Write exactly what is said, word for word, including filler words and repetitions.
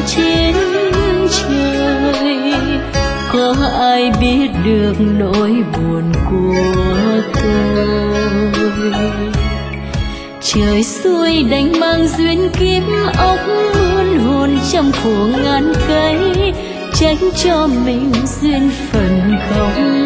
trên trời. Có ai biết được nỗi buồn của tôi. Trời xuôi đành mang duyên kiếp óc, muôn hồn trăm khổ ngàn cây, tránh cho mình duyên phận không